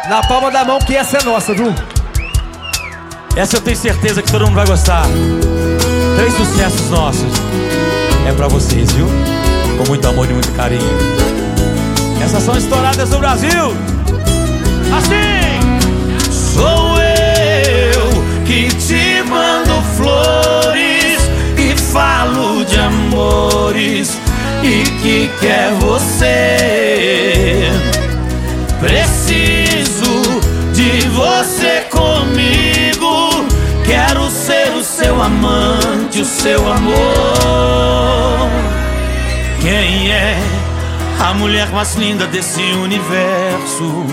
Na palma da mão que essa é nossa, viu? Essa eu tenho certeza que todo mundo vai gostar. 3 sucessos nossos. É pra vocês, viu? Com muito amor e muito carinho. Essas são estouradas do Brasil. Assim! Sou eu que te mando flores e falo de amores e que quer você. Preciso de você comigo. Quero ser o seu amante, o seu amor. Quem é a mulher mais linda desse universo?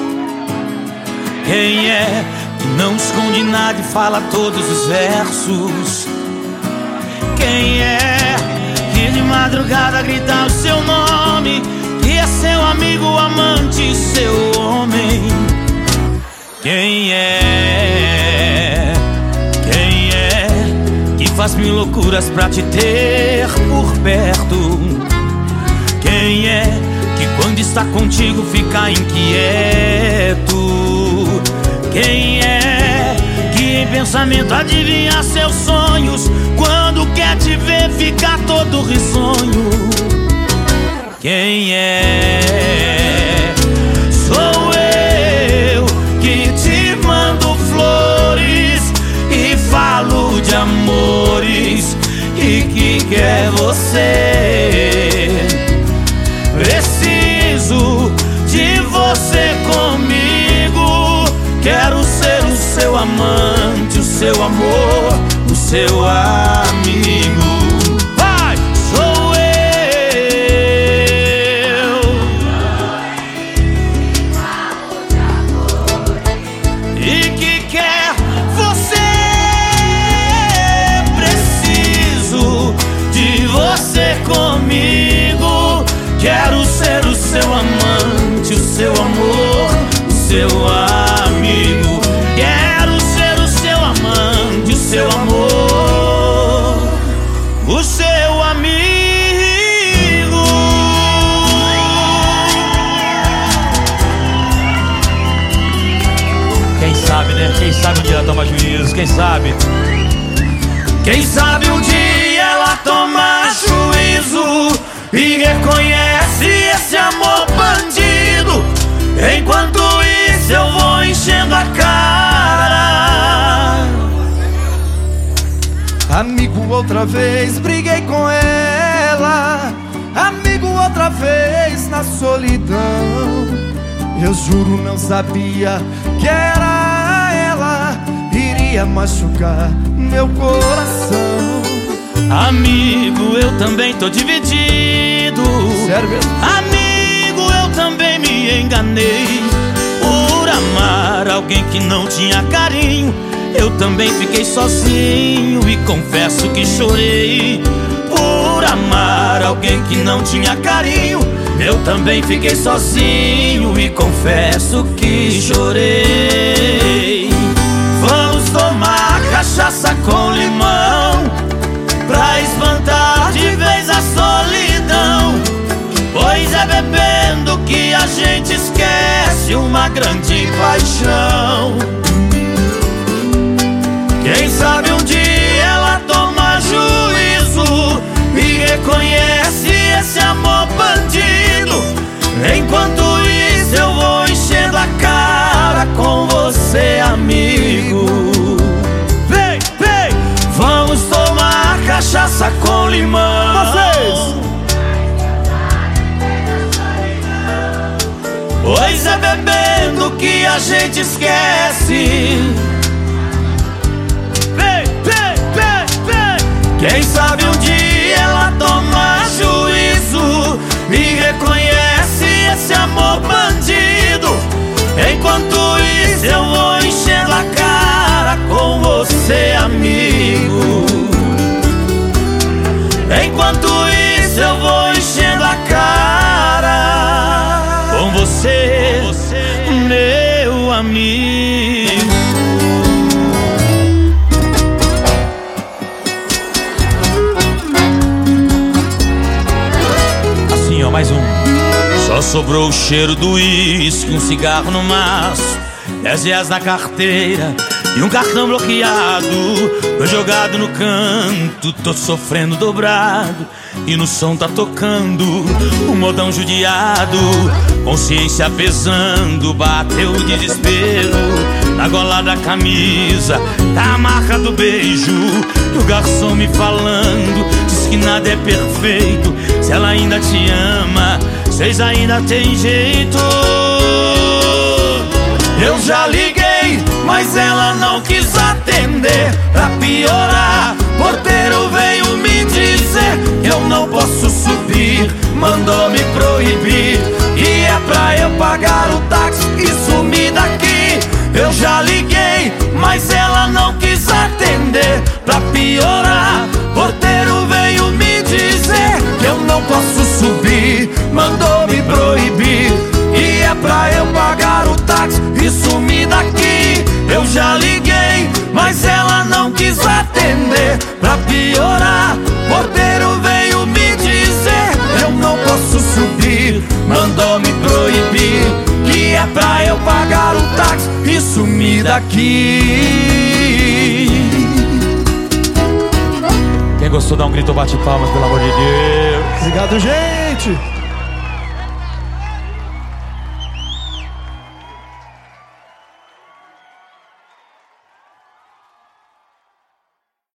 Quem é que não esconde nada e fala todos os versos? Quem é que de madrugada grita o seu nome? Que é seu amigo, amante, seu homem? Quem é? Quem é que faz mil loucuras pra te ter por perto? Quem é que quando está contigo fica inquieto? Quem é que em pensamento adivinha seus sonhos? Quando quer te ver fica todo risonho. Quem é? Sou eu que te mando flores e falo de amores e que quer você. Preciso de você comigo. Quero ser o seu amante, o seu amor, o seu amigo. Vai! Sou eu e que quer você. Preciso de você comigo. Quero ser o seu amante, o seu amor, o seu amigo. Quero ser o seu amante, o seu amor, o seu amigo. Quem sabe, né? Quem sabe um dia ela toma juízo, quem sabe? Quem sabe um dia ela toma juízo e reconhece esse amor bandido. Enquanto isso eu vou enchendo a cara. Amigo, outra vez briguei com ela. Amigo, outra vez na solidão. Eu juro, não sabia que era ela. Iria machucar meu coração. Amigo, eu também tô dividido. Sério mesmo? Amigo, eu também me enganei por amar alguém que não tinha carinho. Eu também fiquei sozinho e confesso que chorei por amar alguém que não tinha carinho. Eu também fiquei sozinho e confesso que chorei. Vamos tomar cachaça com limão pra espantar de vez a solidão. Pois é bebendo que a gente esquece uma grande paixão. Quem sabe um dia ela toma juízo e reconhece esse amor bandido. Enquanto isso eu vou enchendo a cara com você, amigo. Vem, vem! Vamos tomar cachaça com limão. Vocês! Pois é bebendo que a gente esquece. Vem, vem, vem, vem! Quem sabe um dia ela toma juízo e reconhece esse amor bandido. Enquanto isso eu vou enchendo a cara com você, amigo. Enquanto isso eu vou enchendo a cara com você, meu amigo. Assim, ó, mais um. Só sobrou o cheiro do uísque, um cigarro no maço, 10 reais na carteira e um cartão bloqueado. Tô jogado no canto, tô sofrendo dobrado, e no som tá tocando um modão judiado. Consciência pesando, bateu o desespero. Na gola da camisa tá a marca do beijo. E o garçom me falando, diz que nada é perfeito. Se ela ainda te ama, vocês ainda tem jeito. Eu já liguei, mas ela não quis atender. Pra piorar, porteiro veio me dizer que eu não posso subir, mandou me proibir, e é pra eu pagar o táxi e sumir daqui. Eu já liguei, mas ela não quis atender. Pra piorar, porteiro veio me dizer que eu não posso subir, mandou me proibir, e é pra eu pagar o táxi e sumir daqui. Eu já liguei, mas ela não quis atender. Pra piorar, porteiro veio me dizer eu não posso subir, mandou me proibir, que é pra eu pagar o táxi e sumir daqui. Quem gostou dá um grito, bate palmas, pelo amor de Deus. Obrigado, gente.